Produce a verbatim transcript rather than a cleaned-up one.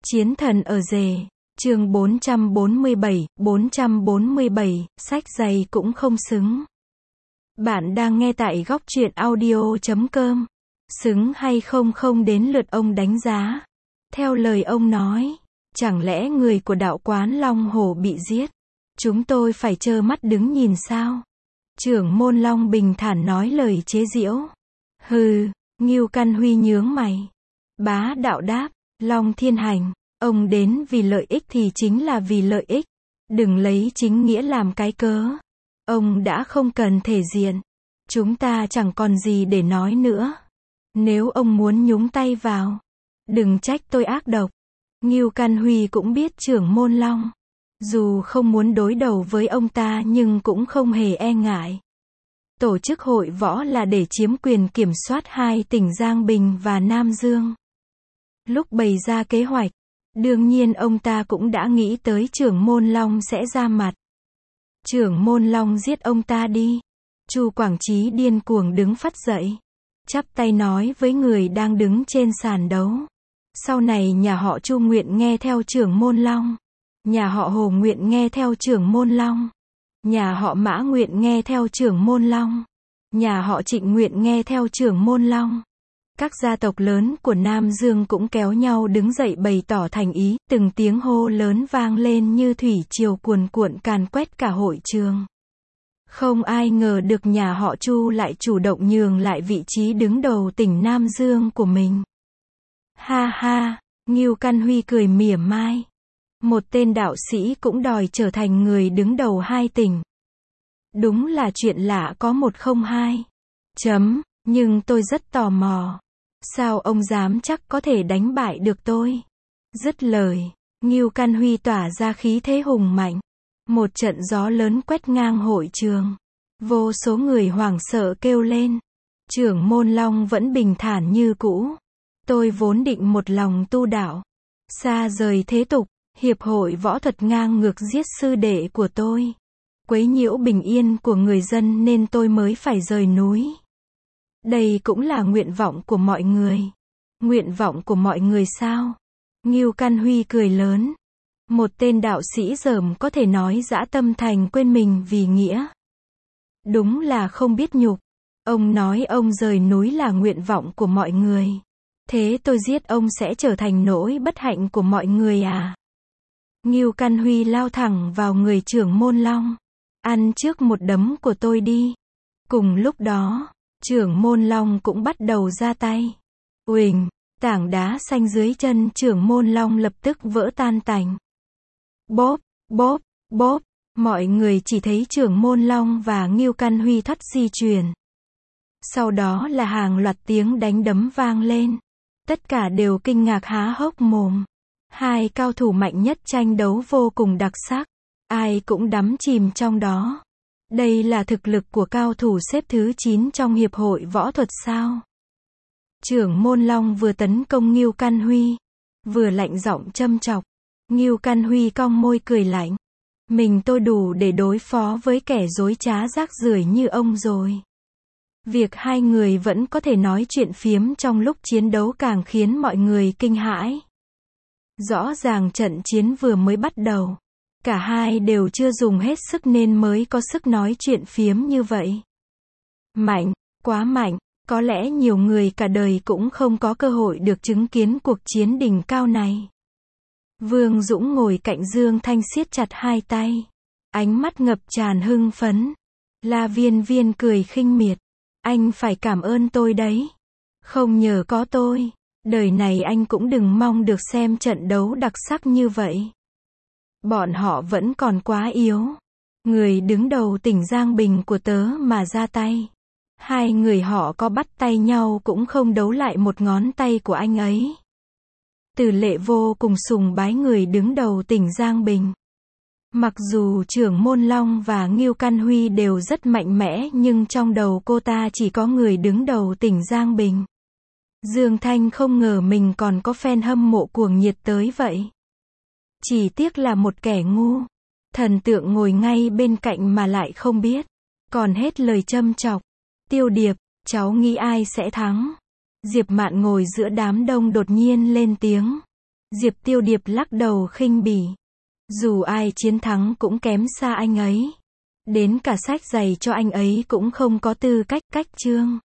Chiến thần ở rể, chương bốn trăm bốn mươi bảy, bốn trăm bốn mươi bảy, sách giày cũng không xứng. Bạn đang nghe tại góc truyện audio chấm com. Xứng hay không không đến lượt ông đánh giá. Theo lời ông nói, chẳng lẽ người của đạo quán Long Hổ bị giết? Chúng tôi phải trơ mắt đứng nhìn sao? Trưởng môn Long bình thản nói lời chế giễu. Hừ, Ngưu Căn Huy nhướng mày. Bá đạo đáp, Long Thiên Hành, ông đến vì lợi ích thì chính là vì lợi ích. Đừng lấy chính nghĩa làm cái cớ. Ông đã không cần thể diện. Chúng ta chẳng còn gì để nói nữa. Nếu ông muốn nhúng tay vào, đừng trách tôi ác độc. Ngưu Căn Huy cũng biết trưởng môn Long. Dù không muốn đối đầu với ông ta nhưng cũng không hề e ngại. Tổ chức hội võ là để chiếm quyền kiểm soát hai tỉnh Giang Bình và Nam Dương. Lúc bày ra kế hoạch, đương nhiên ông ta cũng đã nghĩ tới trưởng môn Long sẽ ra mặt. Trưởng môn Long giết ông ta đi. Chu Quảng Chí điên cuồng đứng phắt dậy, chắp tay nói với người đang đứng trên sàn đấu. Sau này nhà họ Chu nguyện nghe theo trưởng môn Long. Nhà họ Hồ nguyện nghe theo trưởng môn Long. Nhà họ Mã nguyện nghe theo trưởng môn Long. Nhà họ Trịnh nguyện nghe theo trưởng môn Long. Các gia tộc lớn của Nam Dương cũng kéo nhau đứng dậy bày tỏ thành ý, từng tiếng hô lớn vang lên như thủy triều cuồn cuộn càn quét cả hội trường. Không ai ngờ được nhà họ Chu lại chủ động nhường lại vị trí đứng đầu tỉnh Nam Dương của mình. Ha ha, Ngưu Căn Huy cười mỉa mai. Một tên đạo sĩ cũng đòi trở thành người đứng đầu hai tỉnh. Đúng là chuyện lạ có một không hai. Chấm, nhưng tôi rất tò mò. Sao ông dám chắc có thể đánh bại được tôi? Dứt lời, Ngưu Căn Huy tỏa ra khí thế hùng mạnh. Một trận gió lớn quét ngang hội trường. Vô số người hoảng sợ kêu lên. Trưởng môn Long vẫn bình thản như cũ. Tôi vốn định một lòng tu đạo, xa rời thế tục. Hiệp hội võ thuật ngang ngược giết sư đệ của tôi, quấy nhiễu bình yên của người dân nên tôi mới phải rời núi. Đây cũng là nguyện vọng của mọi người. Nguyện vọng của mọi người sao? Ngưu Căn Huy cười lớn. Một tên đạo sĩ dởm có thể nói dã tâm thành quên mình vì nghĩa. Đúng là không biết nhục. Ông nói ông rời núi là nguyện vọng của mọi người. Thế tôi giết ông sẽ trở thành nỗi bất hạnh của mọi người à? Ngưu Căn Huy lao thẳng vào người trưởng môn Long. Ăn trước một đấm của tôi đi. Cùng lúc đó, trưởng môn Long cũng bắt đầu ra tay. Uỳnh, tảng đá xanh dưới chân trưởng môn Long lập tức vỡ tan tành. Bóp, bóp, bóp, mọi người chỉ thấy trưởng môn Long và Ngưu Căn Huy thoát di chuyển. Sau đó là hàng loạt tiếng đánh đấm vang lên. Tất cả đều kinh ngạc há hốc mồm. Hai cao thủ mạnh nhất tranh đấu vô cùng đặc sắc. Ai cũng đắm chìm trong đó. Đây là thực lực của cao thủ xếp thứ chín trong hiệp hội võ thuật sao? Trưởng môn Long vừa tấn công Ngưu Căn Huy, vừa lạnh giọng châm chọc. Ngưu Căn Huy cong môi cười lạnh. Mình tôi đủ để đối phó với kẻ dối trá rác rưởi như ông rồi. Việc hai người vẫn có thể nói chuyện phiếm trong lúc chiến đấu càng khiến mọi người kinh hãi. Rõ ràng trận chiến vừa mới bắt đầu. Cả hai đều chưa dùng hết sức nên mới có sức nói chuyện phiếm như vậy. Mạnh, quá mạnh, có lẽ nhiều người cả đời cũng không có cơ hội được chứng kiến cuộc chiến đỉnh cao này. Vương Dũng ngồi cạnh Dương Thanh siết chặt hai tay. Ánh mắt ngập tràn hưng phấn. La Viên Viên cười khinh miệt. Anh phải cảm ơn tôi đấy. Không nhờ có tôi, đời này anh cũng đừng mong được xem trận đấu đặc sắc như vậy. Bọn họ vẫn còn quá yếu. Người đứng đầu tỉnh Giang Bình của tớ mà ra tay. Hai người họ có bắt tay nhau cũng không đấu lại một ngón tay của anh ấy. Từ Lệ vô cùng sùng bái người đứng đầu tỉnh Giang Bình. Mặc dù trưởng môn Long và Ngưu Căn Huy đều rất mạnh mẽ nhưng trong đầu cô ta chỉ có người đứng đầu tỉnh Giang Bình. Dương Thanh không ngờ mình còn có fan hâm mộ cuồng nhiệt tới vậy. Chỉ tiếc là một kẻ ngu. Thần tượng ngồi ngay bên cạnh mà lại không biết. Còn hết lời châm chọc. Tiêu Điệp, cháu nghĩ ai sẽ thắng? Diệp Mạn ngồi giữa đám đông đột nhiên lên tiếng. Diệp Tiêu Điệp lắc đầu khinh bỉ. Dù ai chiến thắng cũng kém xa anh ấy. Đến cả sách giày cho anh ấy cũng không có tư cách, cách chương.